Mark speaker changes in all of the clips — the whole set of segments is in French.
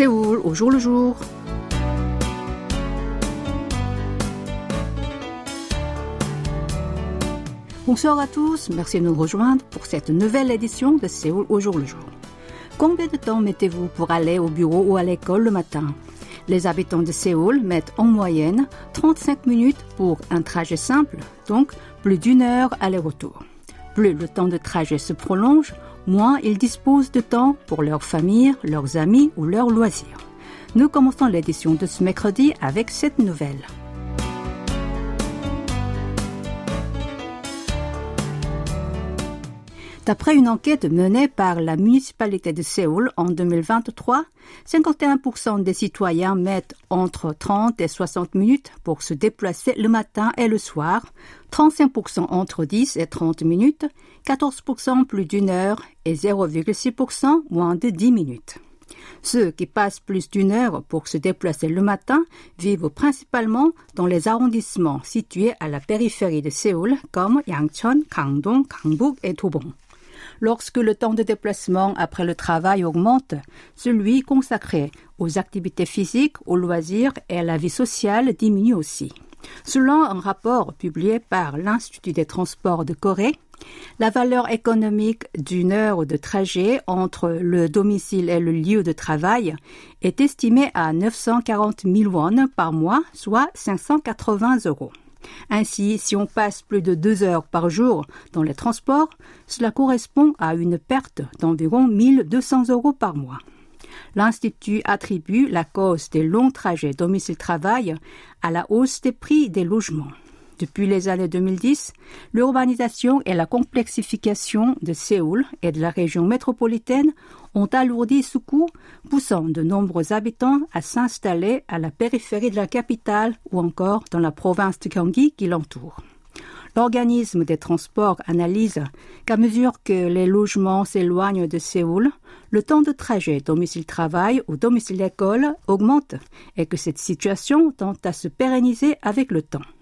Speaker 1: Séoul au jour le jour. Bonsoir à tous, merci de nous rejoindre pour cette nouvelle édition de Séoul au jour le jour. Combien de temps mettez-vous pour aller au bureau ou à l'école le matin? Les habitants de Séoul mettent en moyenne 35 minutes pour un trajet simple, donc plus d'une heure aller-retour. Plus le temps de trajet se prolonge, moins ils disposent de temps pour leur famille, leurs amis ou leurs loisirs. Nous commençons l'édition de ce mercredi avec cette nouvelle. D'après une enquête menée par la municipalité de Séoul en 2023, 51% des citoyens mettent entre 30 et 60 minutes pour se déplacer le matin et le soir, 35% entre 10 et 30 minutes, 14% plus d'une heure et 0,6% moins de 10 minutes. Ceux qui passent plus d'une heure pour se déplacer le matin vivent principalement dans les arrondissements situés à la périphérie de Séoul comme Yangcheon, Gangdong, Gangbuk et Dobong. Lorsque le temps de déplacement après le travail augmente, celui consacré aux activités physiques, aux loisirs et à la vie sociale diminue aussi. Selon un rapport publié par l'Institut des transports de Corée, la valeur économique d'une heure de trajet entre le domicile et le lieu de travail est estimée à 940 000 won par mois, soit 580 €. Ainsi, si on passe plus de 2 heures par jour dans les transports, cela correspond à une perte d'environ 1 200 € par mois. L'Institut attribue la cause des longs trajets domicile-travail à la hausse des prix des logements. Depuis les années 2010, l'urbanisation et la complexification de Séoul et de la région métropolitaine ont alourdi ce coût, poussant de nombreux habitants à s'installer à la périphérie de la capitale ou encore dans la province de Gyeonggi qui l'entoure. L'organisme des transports analyse qu'à mesure que les logements s'éloignent de Séoul, le temps de trajet domicile-travail ou domicile-école augmente et que cette situation tend à se pérenniser avec le temps.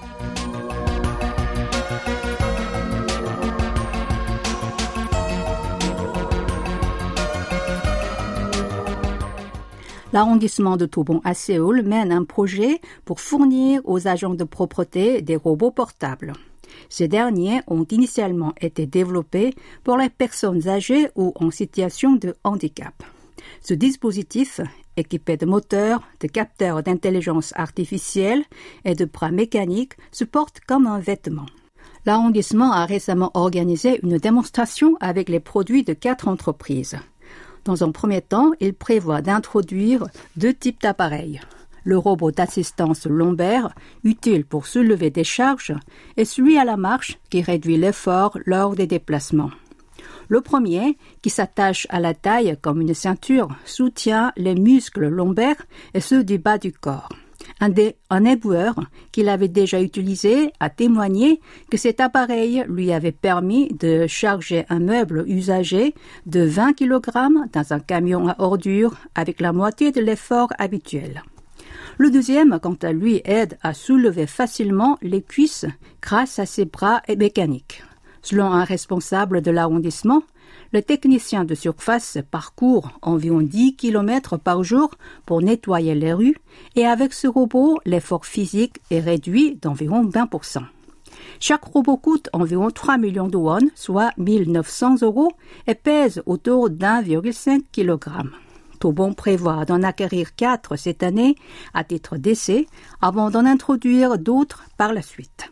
Speaker 1: L'arrondissement de Dobong à Séoul mène un projet pour fournir aux agents de propreté des robots portables. Ces derniers ont initialement été développés pour les personnes âgées ou en situation de handicap. Ce dispositif, équipé de moteurs, de capteurs d'intelligence artificielle et de bras mécaniques, se porte comme un vêtement. L'arrondissement a récemment organisé une démonstration avec les produits de 4 entreprises. Dans un premier temps, il prévoit d'introduire 2 types d'appareils. Le robot d'assistance lombaire, utile pour soulever des charges, et celui à la marche qui réduit l'effort lors des déplacements. Le premier, qui s'attache à la taille comme une ceinture, soutient les muscles lombaires et ceux du bas du corps. Un éboueur qu'il avait déjà utilisé a témoigné que cet appareil lui avait permis de charger un meuble usagé de 20 kg dans un camion à ordures avec la moitié de l'effort habituel. Le deuxième, quant à lui, aide à soulever facilement les cuisses grâce à ses bras mécaniques. Selon un responsable de l'arrondissement, le technicien de surface parcourt environ 10 km par jour pour nettoyer les rues et avec ce robot, l'effort physique est réduit d'environ 20%. Chaque robot coûte environ 3 millions de won, soit 1 900 € et pèse autour d'1,5 kg. Dobong prévoit d'en acquérir 4 cette année à titre d'essai avant d'en introduire d'autres par la suite.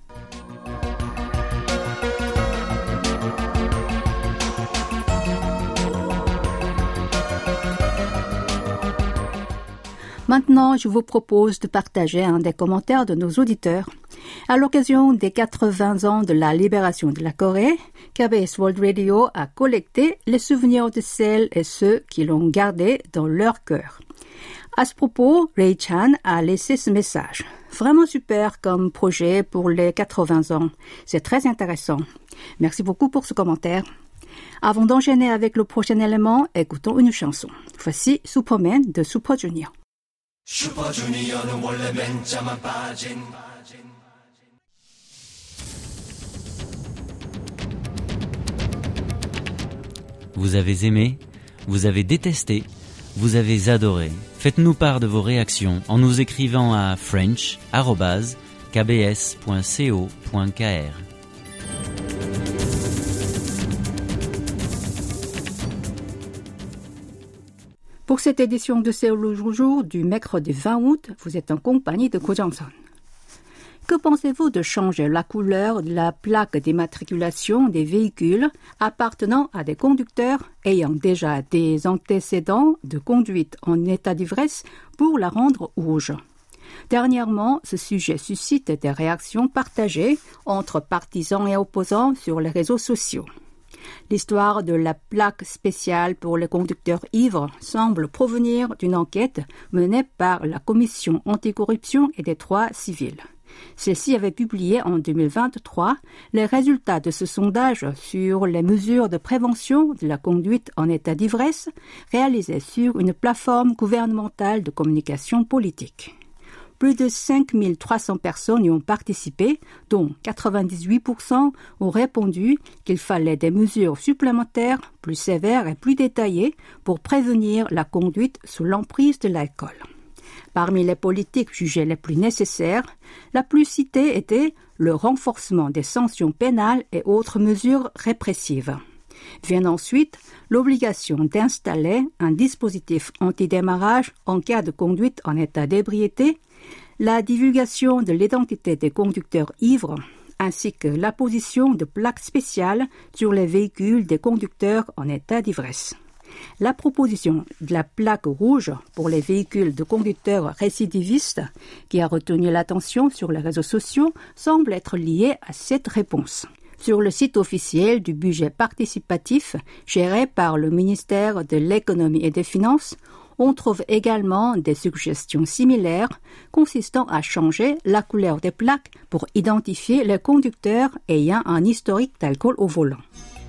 Speaker 1: Maintenant, je vous propose de partager un des commentaires de nos auditeurs. À l'occasion des 80 ans de la libération de la Corée, KBS World Radio a collecté les souvenirs de celles et ceux qui l'ont gardé dans leur cœur. À ce propos, Ray Chan a laissé ce message. Vraiment super comme projet pour les 80 ans. C'est très intéressant. Merci beaucoup pour ce commentaire. Avant d'enchaîner avec le prochain élément, écoutons une chanson. Voici Superman de Super Junior. 슈퍼주니어는 원래 맨자만 빠진
Speaker 2: Vous avez aimé, vous avez détesté, vous avez adoré. Faites-nous part de vos réactions en nous écrivant à french@kbs.co.kr.
Speaker 1: Pour cette édition de Séoul le jour du mercredi 20 août, vous êtes en compagnie de Ko Jang-sun. Que pensez-vous de changer la couleur de la plaque d'immatriculation des véhicules appartenant à des conducteurs ayant déjà des antécédents de conduite en état d'ivresse pour la rendre rouge? Dernièrement, ce sujet suscite des réactions partagées entre partisans et opposants sur les réseaux sociaux. L'histoire de la plaque spéciale pour les conducteurs ivres semble provenir d'une enquête menée par la Commission anticorruption et des droits civils. Celle-ci avait publié en 2023 les résultats de ce sondage sur les mesures de prévention de la conduite en état d'ivresse réalisées sur une plateforme gouvernementale de communication politique. Plus de 5300 personnes y ont participé, dont 98% ont répondu qu'il fallait des mesures supplémentaires, plus sévères et plus détaillées pour prévenir la conduite sous l'emprise de l'alcool. Parmi les politiques jugées les plus nécessaires, la plus citée était le renforcement des sanctions pénales et autres mesures répressives. Vient ensuite l'obligation d'installer un dispositif antidémarrage en cas de conduite en état d'ébriété, la divulgation de l'identité des conducteurs ivres, ainsi que l'apposition de plaques spéciales sur les véhicules des conducteurs en état d'ivresse. La proposition de la plaque rouge pour les véhicules de conducteurs récidivistes, qui a retenu l'attention sur les réseaux sociaux, semble être liée à cette réponse. Sur le site officiel du budget participatif géré par le ministère de l'Économie et des Finances, on trouve également des suggestions similaires consistant à changer la couleur des plaques pour identifier les conducteurs ayant un historique d'alcool au volant.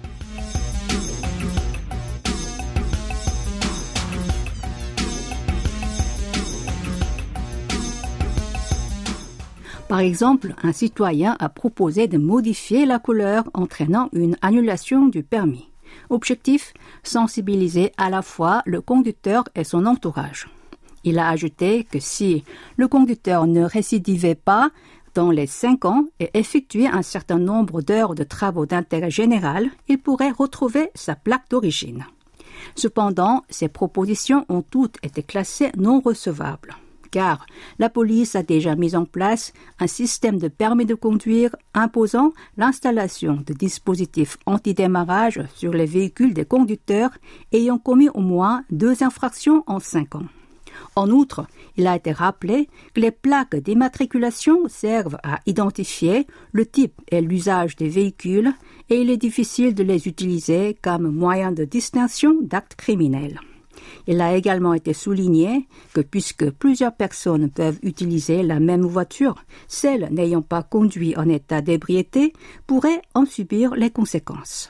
Speaker 1: Par exemple, un citoyen a proposé de modifier la couleur entraînant une annulation du permis. Objectif, sensibiliser à la fois le conducteur et son entourage. Il a ajouté que si le conducteur ne récidivait pas dans les 5 ans et effectuait un certain nombre d'heures de travaux d'intérêt général, il pourrait retrouver sa plaque d'origine. Cependant, ces propositions ont toutes été classées non recevables, car la police a déjà mis en place un système de permis de conduire imposant l'installation de dispositifs antidémarrage sur les véhicules des conducteurs ayant commis au moins 2 infractions en 5 ans. En outre, il a été rappelé que les plaques d'immatriculation servent à identifier le type et l'usage des véhicules et il est difficile de les utiliser comme moyen de distinction d'actes criminels. Il a également été souligné que puisque plusieurs personnes peuvent utiliser la même voiture, celles n'ayant pas conduit en état d'ébriété pourraient en subir les conséquences.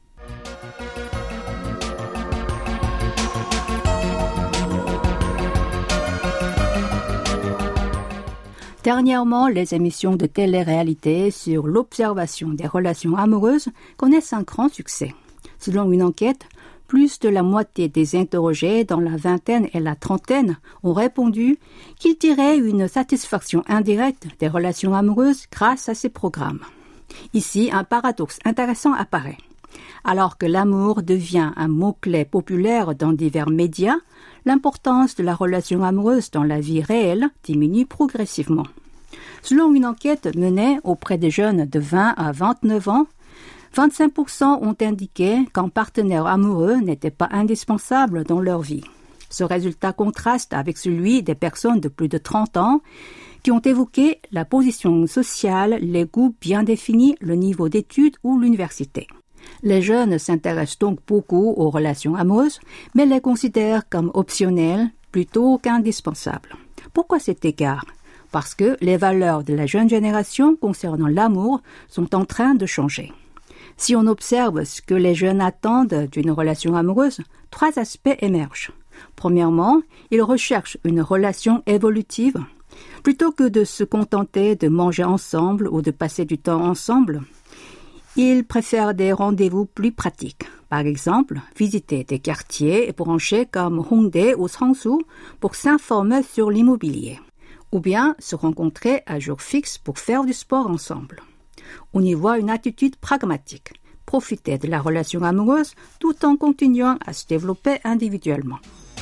Speaker 1: Dernièrement, les émissions de télé-réalité sur l'observation des relations amoureuses connaissent un grand succès. Selon une enquête, plus de la moitié des interrogés dans la vingtaine et la trentaine ont répondu qu'ils tiraient une satisfaction indirecte des relations amoureuses grâce à ces programmes. Ici, un paradoxe intéressant apparaît. Alors que l'amour devient un mot-clé populaire dans divers médias, l'importance de la relation amoureuse dans la vie réelle diminue progressivement. Selon une enquête menée auprès des jeunes de 20 à 29 ans, 25% ont indiqué qu'un partenaire amoureux n'était pas indispensable dans leur vie. Ce résultat contraste avec celui des personnes de plus de 30 ans qui ont évoqué la position sociale, les goûts bien définis, le niveau d'études ou l'université. Les jeunes s'intéressent donc beaucoup aux relations amoureuses, mais les considèrent comme optionnelles plutôt qu'indispensables. Pourquoi cet écart ? Parce que les valeurs de la jeune génération concernant l'amour sont en train de changer. Si on observe ce que les jeunes attendent d'une relation amoureuse, 3 aspects émergent. Premièrement, ils recherchent une relation évolutive. Plutôt que de se contenter de manger ensemble ou de passer du temps ensemble, Ils préfèrent des rendez-vous plus pratiques. Par exemple, visiter des quartiers branchés comme Hongdae ou Seongsu pour s'informer sur l'immobilier. Ou bien se rencontrer à jour fixe pour faire du sport ensemble. On y voit une attitude pragmatique. Profiter de la relation amoureuse tout en continuant à se développer individuellement.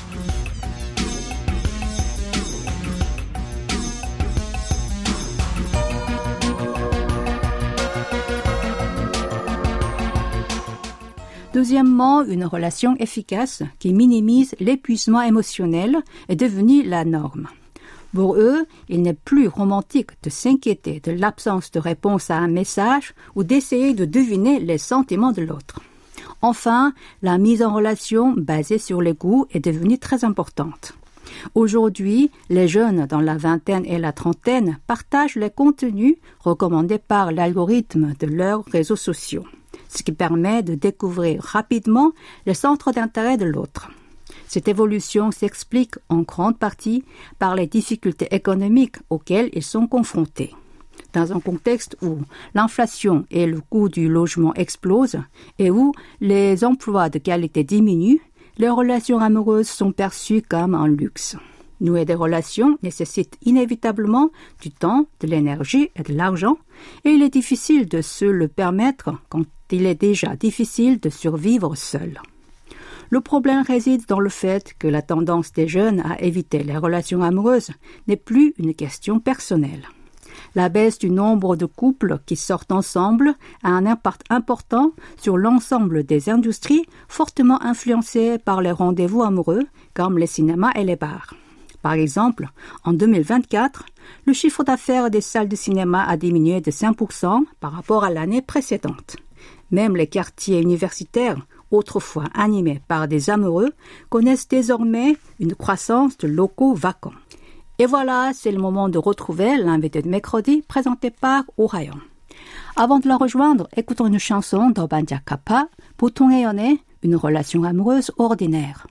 Speaker 1: Deuxièmement, une relation efficace qui minimise l'épuisement émotionnel est devenue la norme. Pour eux, il n'est plus romantique de s'inquiéter de l'absence de réponse à un message ou d'essayer de deviner les sentiments de l'autre. Enfin, la mise en relation basée sur les goûts est devenue très importante. Aujourd'hui, les jeunes dans la vingtaine et la trentaine partagent les contenus recommandés par l'algorithme de leurs réseaux sociaux, ce qui permet de découvrir rapidement les centres d'intérêt de l'autre. Cette évolution s'explique en grande partie par les difficultés économiques auxquelles ils sont confrontés. Dans un contexte où l'inflation et le coût du logement explosent et où les emplois de qualité diminuent, les relations amoureuses sont perçues comme un luxe. Nouer des relations nécessite inévitablement du temps, de l'énergie et de l'argent, et il est difficile de se le permettre quand il est déjà difficile de survivre seul. Le problème réside dans le fait que la tendance des jeunes à éviter les relations amoureuses n'est plus une question personnelle. La baisse du nombre de couples qui sortent ensemble a un impact important sur l'ensemble des industries fortement influencées par les rendez-vous amoureux, comme les cinémas et les bars. Par exemple, en 2024, le chiffre d'affaires des salles de cinéma a diminué de 5% par rapport à l'année précédente. Même les quartiers universitaires, autrefois animés par des amoureux, connaissent désormais une croissance de locaux vacants. Et voilà, c'est le moment de retrouver l'invité de mercredi présenté par Oh Ha-young. Avant de la rejoindre, écoutons une chanson d'Obanja Kappa, 보통의 연애, une relation amoureuse ordinaire.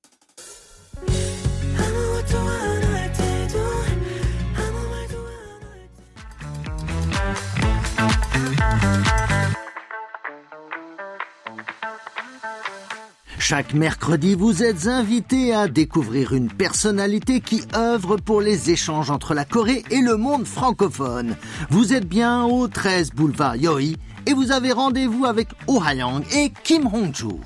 Speaker 3: Chaque mercredi, vous êtes invités à découvrir une personnalité qui œuvre pour les échanges entre la Corée et le monde francophone. Vous êtes bien au 13 boulevard Yoi et vous avez rendez-vous avec Oh Ha-young et Kim Hong-joo.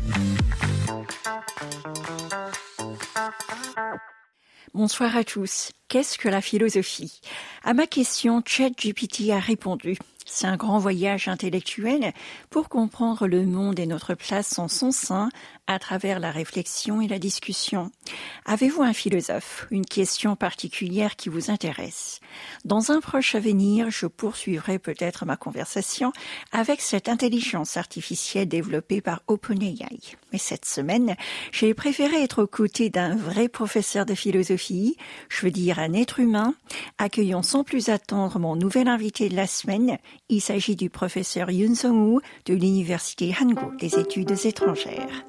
Speaker 4: Bonsoir à tous. Qu'est-ce que la philosophie ? À ma question, ChatGPT a répondu. C'est un grand voyage intellectuel pour comprendre le monde et notre place en son sein à travers la réflexion et la discussion. Avez-vous un philosophe, une question particulière qui vous intéresse ? Dans un proche avenir, je poursuivrai peut-être ma conversation avec cette intelligence artificielle développée par OpenAI. Mais cette semaine, j'ai préféré être aux côtés d'un vrai professeur de philosophie, je veux dire un être humain. Accueillons sans plus attendre mon nouvel invité de la semaine. Il s'agit du professeur Yoon Sung-woo de l'Université Hanguk des études étrangères.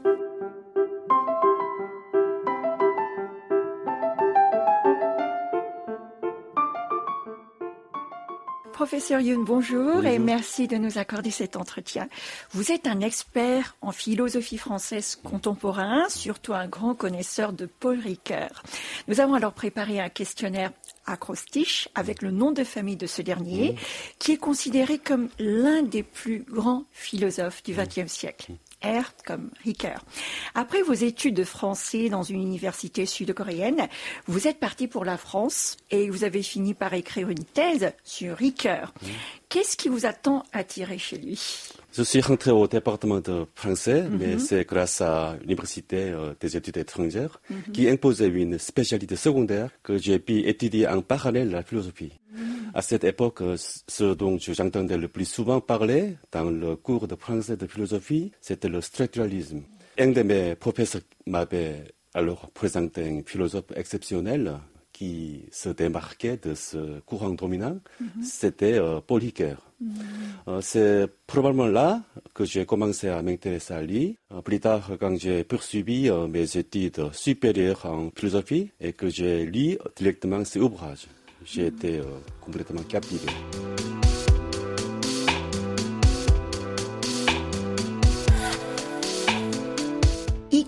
Speaker 4: Professeur Yoon, bonjour et merci de nous accorder cet entretien. Vous êtes un expert en philosophie française contemporaine, surtout un grand connaisseur de Paul Ricoeur. Nous avons alors préparé un questionnaire acrostiche avec le nom de famille de ce dernier, qui est considéré comme l'un des plus grands philosophes du XXe siècle. R comme Ricoeur. Après vos études de français dans une université sud-coréenne, vous êtes parti pour la France et vous avez fini par écrire une thèse sur Ricoeur. Qu'est-ce qui vous a tant attiré chez lui ?
Speaker 5: Je suis rentré au département de français, mais c'est grâce à l'Université des études étrangères qui imposait une spécialité secondaire que j'ai pu étudier en parallèle la philosophie. À cette époque, ce dont j'entendais le plus souvent parler dans le cours de français de philosophie, c'était le structuralisme. Un de mes professeurs m'avait alors présenté un philosophe exceptionnel qui se démarquait de ce courant dominant, c'était Paul Ricoeur. C'est probablement là que j'ai commencé à m'intéresser à lui. Plus tard, quand j'ai poursuivi mes études supérieures en philosophie et que j'ai lu directement ses ouvrages, j'ai été complètement captivé.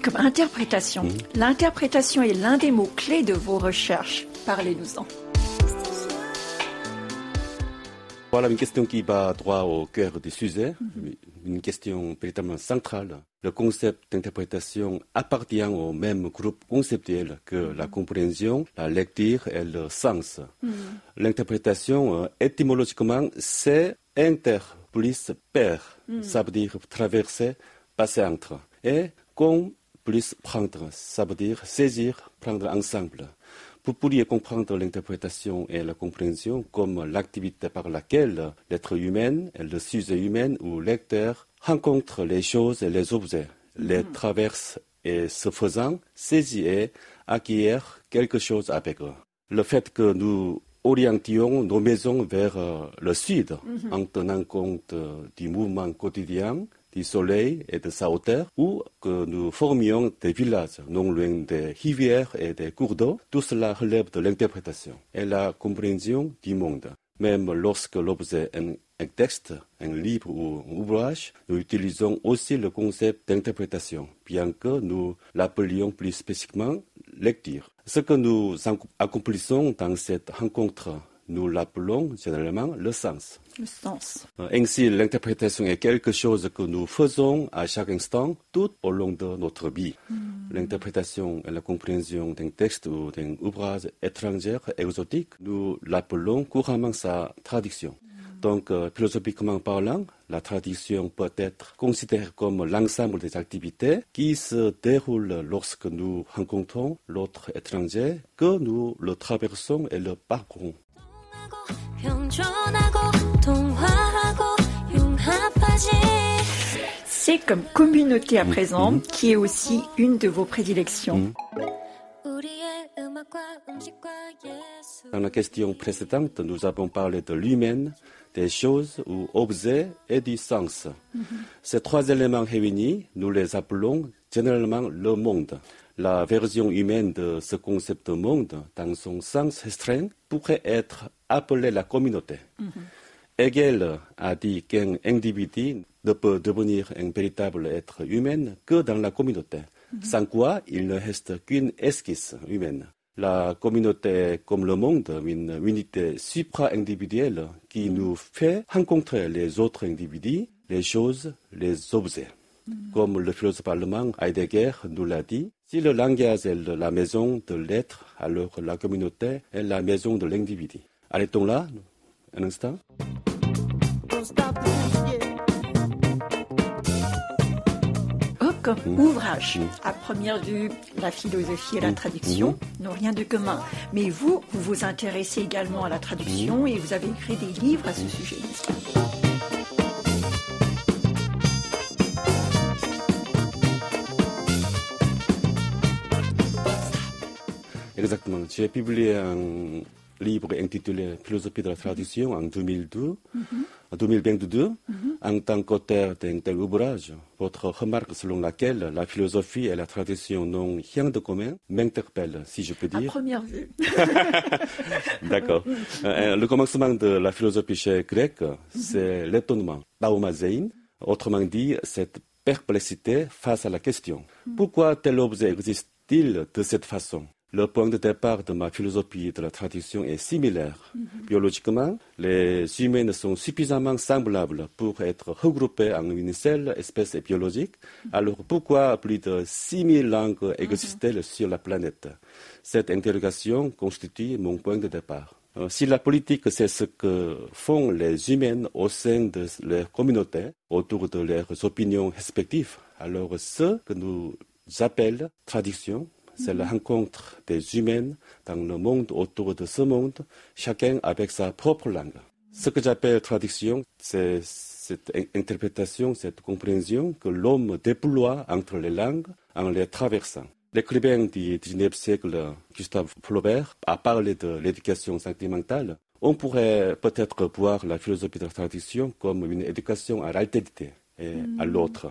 Speaker 4: Comme interprétation. L'interprétation est l'un des mots-clés de vos recherches. Parlez-nous-en.
Speaker 5: Voilà une question qui va droit au cœur du sujet, une question véritablement centrale. Le concept d'interprétation appartient au même groupe conceptuel que la compréhension, la lecture et le sens. L'interprétation, étymologiquement, c'est inter plus pair, ça veut dire traverser, passer entre. Et con plus prendre, ça veut dire saisir, prendre ensemble. Vous pourriez comprendre l'interprétation et la compréhension comme l'activité par laquelle l'être humain et le sujet humain ou lecteur rencontrent les choses et les objets, les traversent et ce faisant, saisit et acquiert quelque chose avec eux. Le fait que nous orientions nos maisons vers le sud en tenant compte du mouvement quotidien, du soleil et de sa hauteur, ou que nous formions des villages non loin des rivières et des cours d'eau, tout cela relève de l'interprétation et la compréhension du monde. Même lorsque l'objet est un texte, un livre ou un ouvrage, nous utilisons aussi le concept d'interprétation, bien que nous l'appelions plus spécifiquement lecture. Ce que nous accomplissons dans cette rencontre, nous l'appelons généralement le sens.
Speaker 4: Le sens.
Speaker 5: Ainsi, l'interprétation est quelque chose que nous faisons à chaque instant, tout au long de notre vie. L'interprétation et la compréhension d'un texte ou d'un ouvrage étranger, exotique, nous l'appelons couramment sa traduction. Donc, philosophiquement parlant, la traduction peut être considérée comme l'ensemble des activités qui se déroulent lorsque nous rencontrons l'autre étranger, que nous le traversons et le parcourons.
Speaker 4: C'est comme communauté à présent qui est aussi une de vos prédilections.
Speaker 5: Dans la question précédente, nous avons parlé de l'humain, des choses ou objets et du sens. Ces trois éléments réunis, nous les appelons généralement le monde. La version humaine de ce concept de monde, dans son sens restreint, pourrait être appelée la communauté. Hegel a dit qu'un individu ne peut devenir un véritable être humain que dans la communauté, sans quoi il ne reste qu'une esquisse humaine. La communauté est comme le monde, une unité supra-individuelle qui nous fait rencontrer les autres individus, les choses, les objets. Comme le philosophe allemand Heidegger nous l'a dit, si le langage est la maison de l'être, alors la communauté est la maison de l'individu. Arrêtons là, un instant.
Speaker 4: Comme ouvrage, à première vue, la philosophie et la traduction n'ont rien de commun. Mais vous vous intéressez également à la traduction et vous avez écrit des livres à ce sujet, n'est-ce pas?
Speaker 5: Exactement. J'ai publié un livre intitulé Philosophie de la traduction en 2022. En tant qu'auteur d'un tel ouvrage, votre remarque selon laquelle la philosophie et la traduction n'ont rien de commun m'interpelle, si je peux dire.
Speaker 4: À première vue.
Speaker 5: D'accord. Le commencement de la philosophie chez grec, c'est l'étonnement, taumazéin, autrement dit, cette perplexité face à la question. Pourquoi tel objet existe-t-il de cette façon? Le point de départ de ma philosophie de la traduction est similaire. Biologiquement, les humains sont suffisamment semblables pour être regroupés en une seule espèce biologique. Alors pourquoi plus de 6000 langues existent sur la planète? Cette interrogation constitue mon point de départ. Si la politique, c'est ce que font les humains au sein de leur communauté, autour de leurs opinions respectives, alors ce que nous appelons traduction, c'est la rencontre des humains dans le monde autour de ce monde, chacun avec sa propre langue. Ce que j'appelle traduction, c'est cette interprétation, cette compréhension que l'homme déploie entre les langues en les traversant. L'écrivain du XIXe siècle, Gustave Flaubert, a parlé de l'éducation sentimentale. On pourrait peut-être voir la philosophie de la traduction comme une éducation à l'altérité et à l'autre.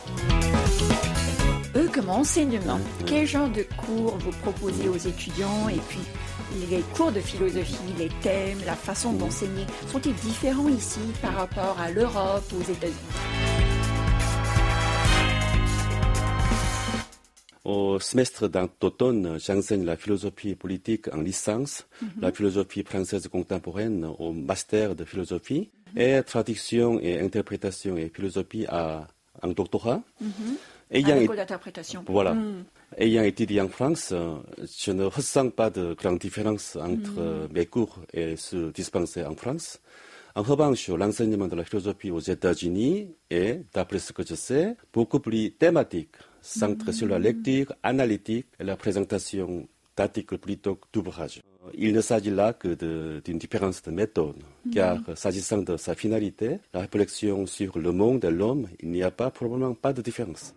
Speaker 4: Eux, comme enseignement, quel genre de cours vous proposez aux étudiants? Et puis, les cours de philosophie, les thèmes, la façon d'enseigner, sont-ils différents ici par rapport à l'Europe ou aux États-Unis?
Speaker 5: Au semestre d'automne, j'enseigne la philosophie politique en licence, la philosophie française contemporaine au master de philosophie, et traduction et interprétation et philosophie en doctorat.
Speaker 4: À l'école d'interprétation.
Speaker 5: Voilà. Ayant étudié en France, je ne ressens pas de grande différence entre mes cours et ceux dispensés en France. En revanche, l'enseignement de la philosophie aux États-Unis est, d'après ce que je sais, beaucoup plus thématique, centré sur la lecture analytique et la présentation d'articles plutôt que d'ouvrages. Il ne s'agit là que d'une différence de méthode, car s'agissant de sa finalité, la réflexion sur le monde et l'homme, il n'y a probablement pas de différence.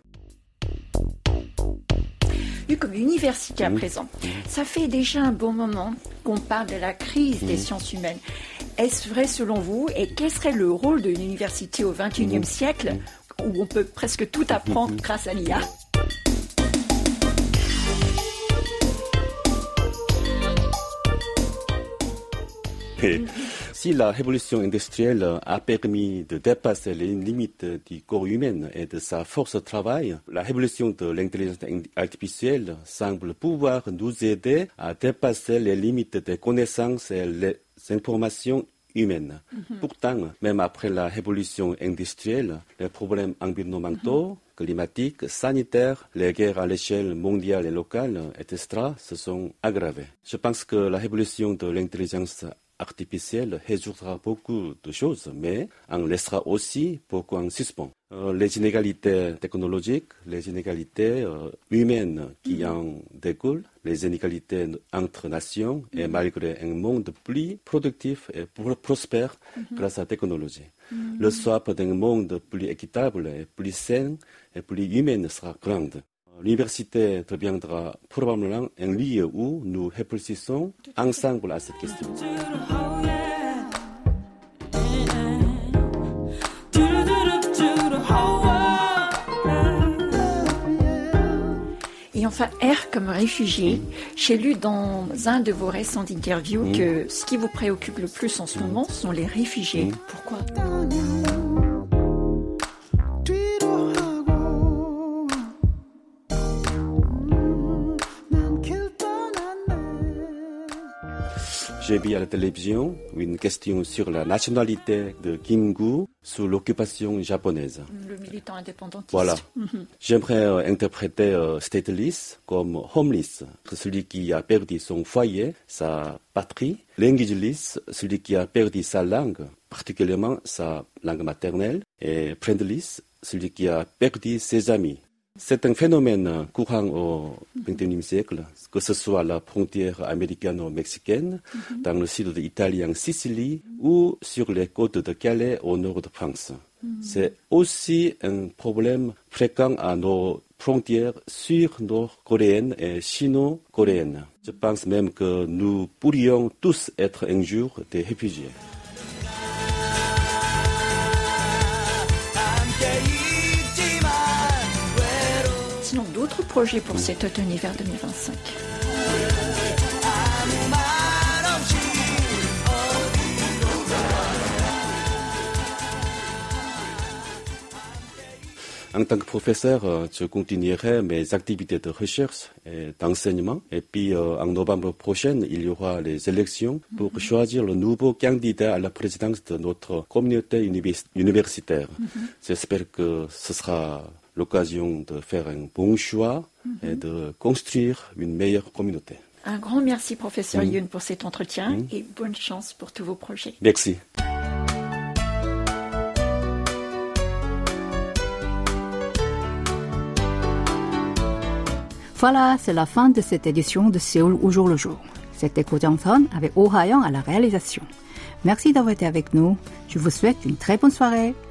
Speaker 4: Vu comme université à présent, ça fait déjà un bon moment qu'on parle de la crise des sciences humaines. Est-ce vrai selon vous? Et quel serait le rôle d'une université au XXIe siècle où on peut presque tout apprendre grâce à l'IA?
Speaker 5: Si la révolution industrielle a permis de dépasser les limites du corps humain et de sa force de travail, la révolution de l'intelligence artificielle semble pouvoir nous aider à dépasser les limites des connaissances et les informations humaines. Pourtant, même après la révolution industrielle, les problèmes environnementaux, climatiques, sanitaires, les guerres à l'échelle mondiale et locale, etc., se sont aggravés. Je pense que la révolution de l'intelligence artificielle résoudra beaucoup de choses, mais en laissera aussi beaucoup en suspens. Les inégalités technologiques, les inégalités humaines qui en découlent, les inégalités entre nations, et malgré un monde plus productif et prospère grâce à la technologie. Le swap d'un monde plus équitable et plus sain et plus humain sera grand. L'université deviendra probablement un lieu où nous réfléchissons ensemble à cette question.
Speaker 4: Et enfin, R comme réfugié, j'ai lu dans un de vos récents interviews que ce qui vous préoccupe le plus en ce moment sont les réfugiés. Pourquoi ?
Speaker 5: J'ai vu à la télévision une question sur la nationalité de Kim-gu sous l'occupation japonaise.
Speaker 4: Le militant indépendantiste.
Speaker 5: Voilà. J'aimerais interpréter stateless comme homeless, celui qui a perdu son foyer, sa patrie. Languageless, celui qui a perdu sa langue, particulièrement sa langue maternelle. Et friendless, celui qui a perdu ses amis. C'est un phénomène courant au XXIe siècle, que ce soit à la frontière américano-mexicaine, dans le sud de l'Italie en Sicile ou sur les côtes de Calais au nord de France. C'est aussi un problème fréquent à nos frontières sud-nord-coréennes et sino-coréennes. Je pense même que nous pourrions tous être un jour des réfugiés.
Speaker 4: Sinon, d'autres projets pour cet automne-hiver 2025?
Speaker 5: En tant que professeur, je continuerai mes activités de recherche et d'enseignement. Et puis, en novembre prochain, il y aura les élections pour choisir le nouveau candidat à la présidence de notre communauté universitaire. J'espère que ce sera l'occasion de faire un bon choix et de construire une meilleure communauté.
Speaker 4: Un grand merci, professeur Yoon, pour cet entretien et bonne chance pour tous vos projets.
Speaker 5: Merci.
Speaker 1: Voilà, c'est la fin de cette édition de Séoul au jour le jour. C'était Ko Jong-sun avec Oh Ha-young à la réalisation. Merci d'avoir été avec nous. Je vous souhaite une très bonne soirée.